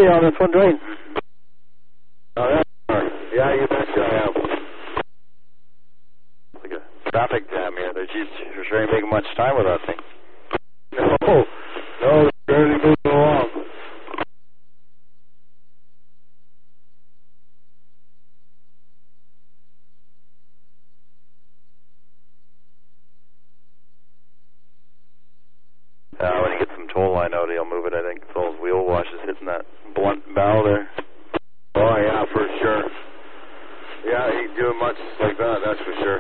you on this one, Dwayne? Yeah, you betcha I am. Like a traffic jam here. They're sure ain't making much time with that thing. No, they're barely moving along. When he gets some toll line out, he'll move it, I think. So his wheel wash is hitting that blunt bow there. Oh, yeah, for sure. Yeah, he ain't doing much like that, that's for sure.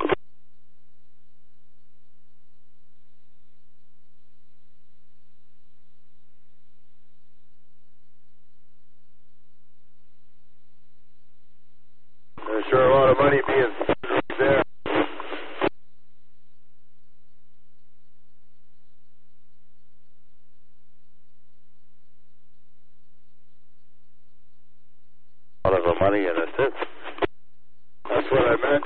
There's sure a lot of money being spent there. A lot of the money in it, too. That's what I meant.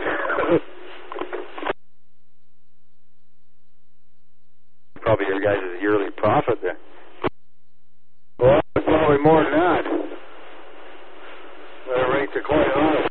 Probably your guys' yearly profit there. Well, it's probably more than that. The rates are quite high.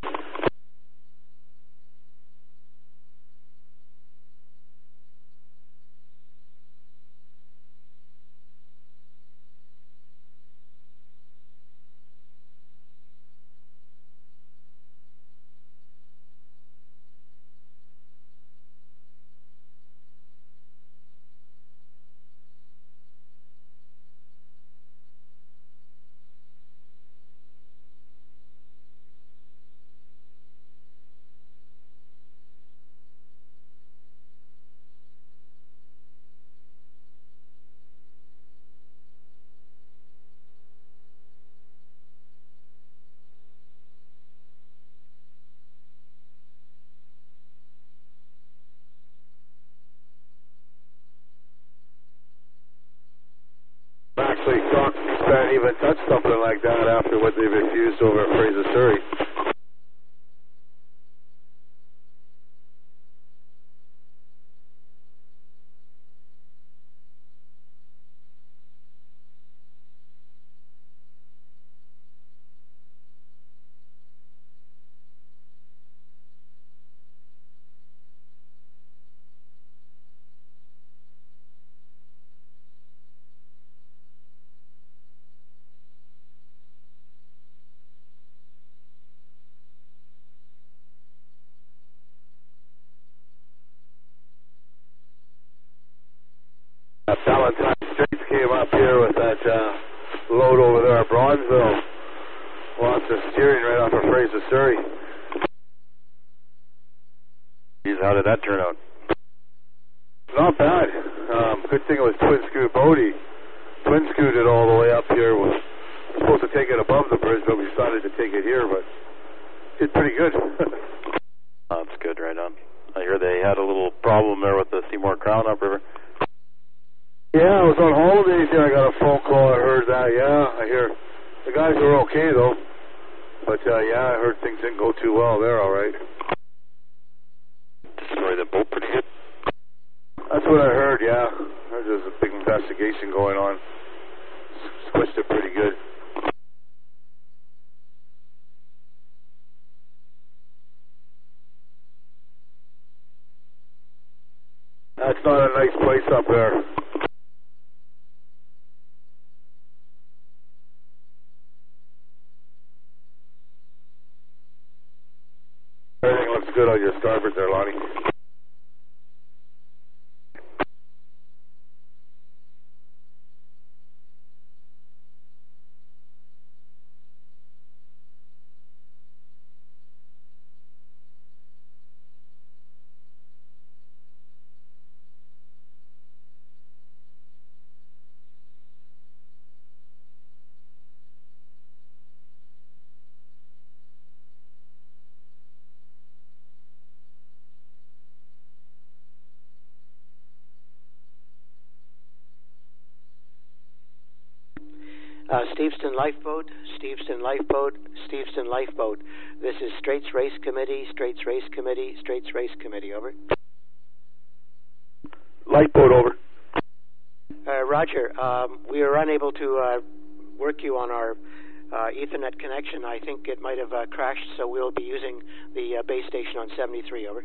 Actually, can't even touch something like that after what they've accused over at Fraser Surrey. Valentine Straits came up here with that load over there at Bronzeville. Lots of steering right off of Fraser Surrey. Geez, how did that turn out? Not bad. Good thing it was twin scoot Bodie. Twin scooted all the way up here. Was supposed to take it above the bridge, but we decided to take it here. But did pretty good. That's good, right on. I hear they had a little problem there with the Seymour Crown upriver. Yeah, I was on holidays here. I got a phone call. I heard that. Yeah, I hear the guys are okay though. But yeah, I heard things didn't go too well. They're all right. Destroy the boat pretty good. That's what I heard. Yeah, I heard there's a big investigation going on. Squished it pretty good. That's not a nice place up there. Everything looks good on your starboard there, Lonnie. Steveston Lifeboat, Steveston Lifeboat, Steveston Lifeboat. This is Straits Race Committee, Straits Race Committee, Straits Race Committee, over. Lifeboat, over. Roger, we are unable to work you on our Ethernet connection. I think it might have crashed, so we'll be using the base station on 73. Over.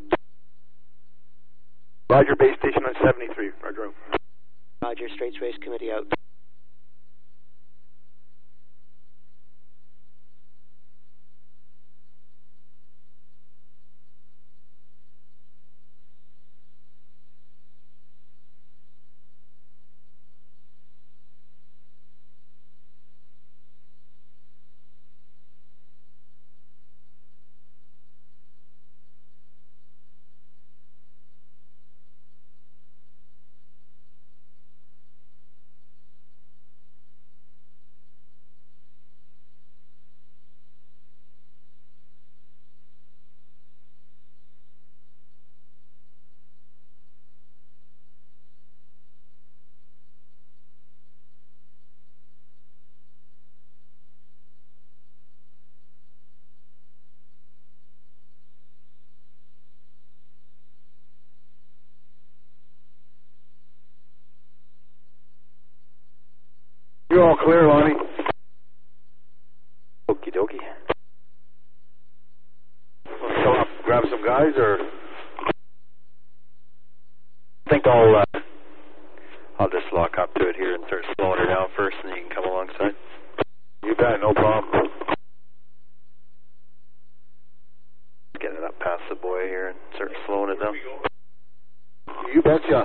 Roger, base station on 73. Roger. Roger, Straits Race Committee out. You're all clear, Lonnie. Okie dokie. Let's come up, grab some guys, or I think I'll just lock up to it here and start slowing her down first, and then you can come alongside. you bet, no problem. Get it up past the buoy here and start slowing it down. You betcha.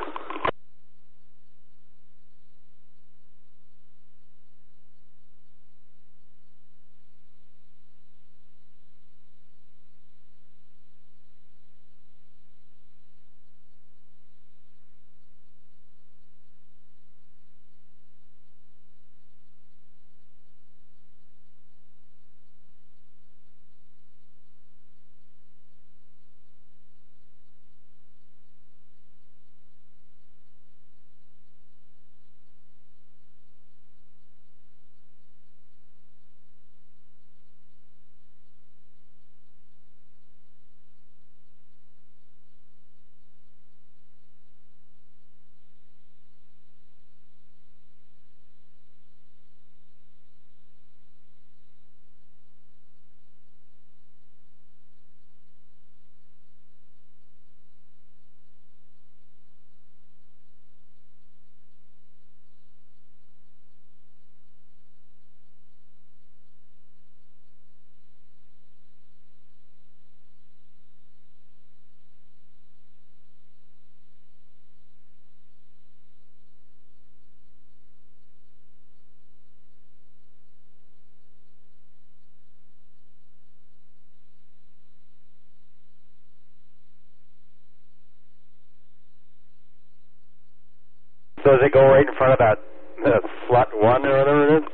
So does it go right in front of that flat one or whatever it is?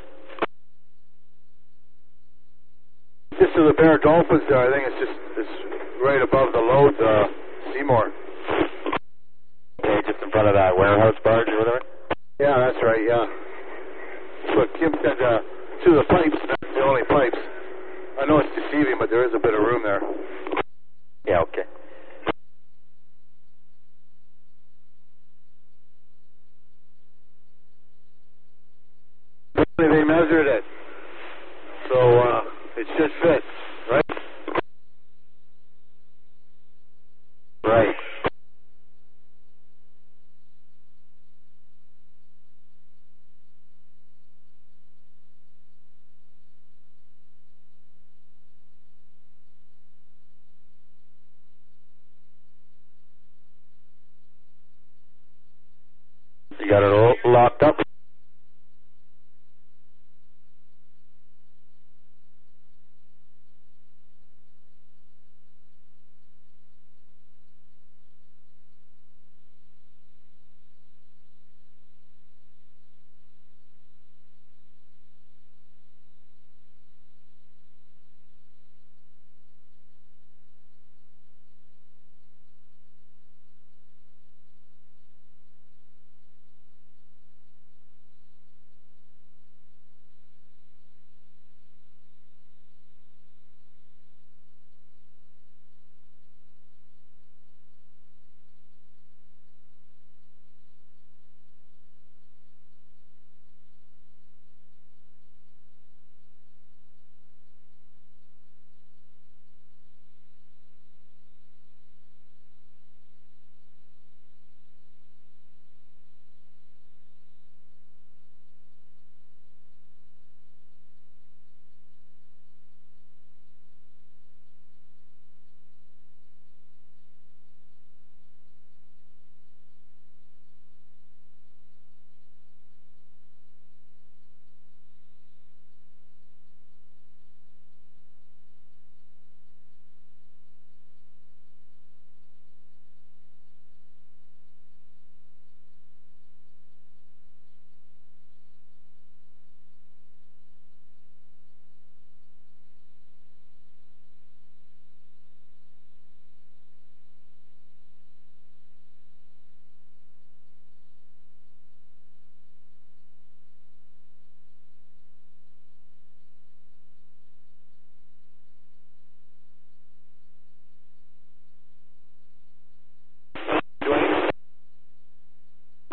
Just to the Bear Dolphins there, I think it's right above the load, Seymour. Okay, just in front of that warehouse barge or whatever? Yeah, that's right, yeah. Look, Kim said to the pipes, that's the only pipes. I know it's deceiving, but there is a bit of room there. Yeah, okay. They measured it, so it should fit, right? Right. You got it all locked up?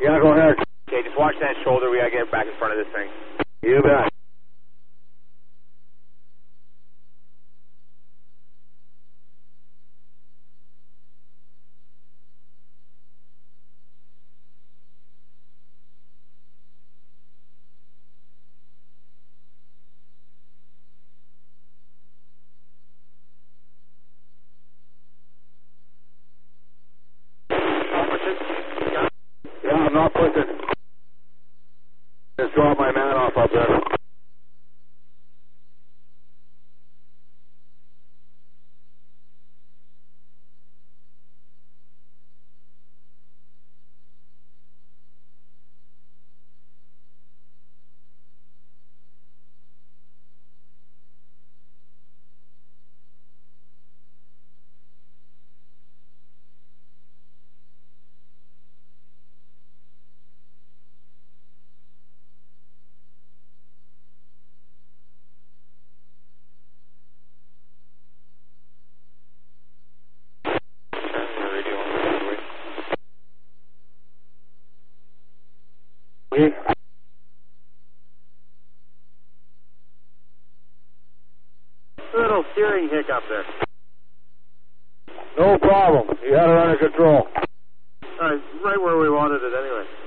Yeah, go ahead. Okay, just watch that shoulder. We gotta get back in front of this thing. You bet. Yeah, I'm not pushing. Just drop my man off up there. Little steering hiccup there. No problem. You had it under control. Right where we wanted it anyway.